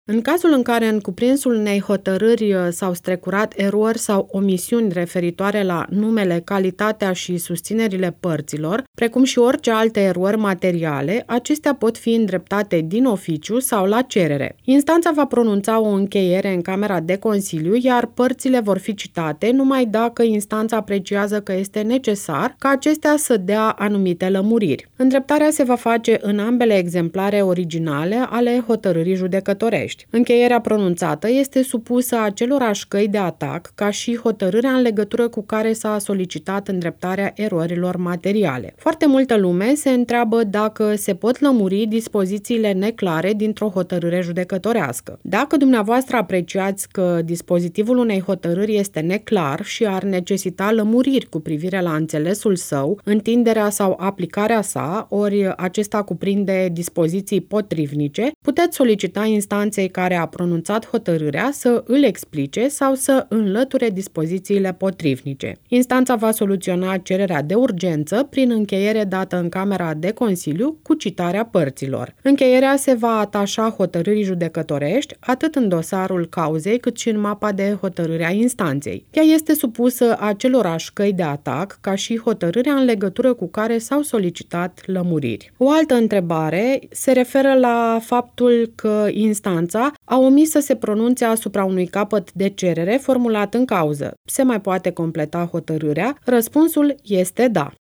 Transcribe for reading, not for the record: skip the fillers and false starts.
În cazul în care în cuprinsul unei hotărâri s-au strecurat erori sau omisiuni referitoare la numele, calitatea și susținerile părților, precum și orice alte erori materiale, acestea pot fi îndreptate din oficiu sau la cerere. Instanța va pronunța o încheiere în Camera de Consiliu, iar părțile vor fi citate numai dacă instanța apreciază că este necesar ca acestea să dea anumite lămuriri. Îndreptarea se va face în ambele exemplare originale ale hotărârii judecătorești. Încheierea pronunțată este supusă acelorași căi de atac ca și hotărârea în legătură cu care s-a solicitat îndreptarea erorilor materiale. Foarte multă lume se întreabă dacă se pot lămuri dispozițiile neclare dintr-o hotărâre judecătorească. Dacă dumneavoastră apreciați că dispozitivul unei hotărâri este neclar și ar necesita lămuriri cu privire la înțelesul său, întinderea sau aplicarea sa, ori acesta cuprinde dispoziții potrivnice, puteți solicita instanței care a pronunțat hotărârea să îl explice sau să înlăture dispozițiile potrivnice. Instanța va soluționa cererea de urgență prin încheiere dată în Camera de Consiliu cu citarea părților. Încheierea se va atașa hotărârii judecătorești atât în dosarul cauzei cât și în mapa de hotărâre a instanței. Ea este supusă acelorași căi de atac ca și hotărârea în legătură cu care s-au solicitat lămuriri. O altă întrebare se referă la faptul că instanța a omis să se pronunțe asupra unui capăt de cerere formulat în cauză. Se mai poate completa hotărârea? Răspunsul este da.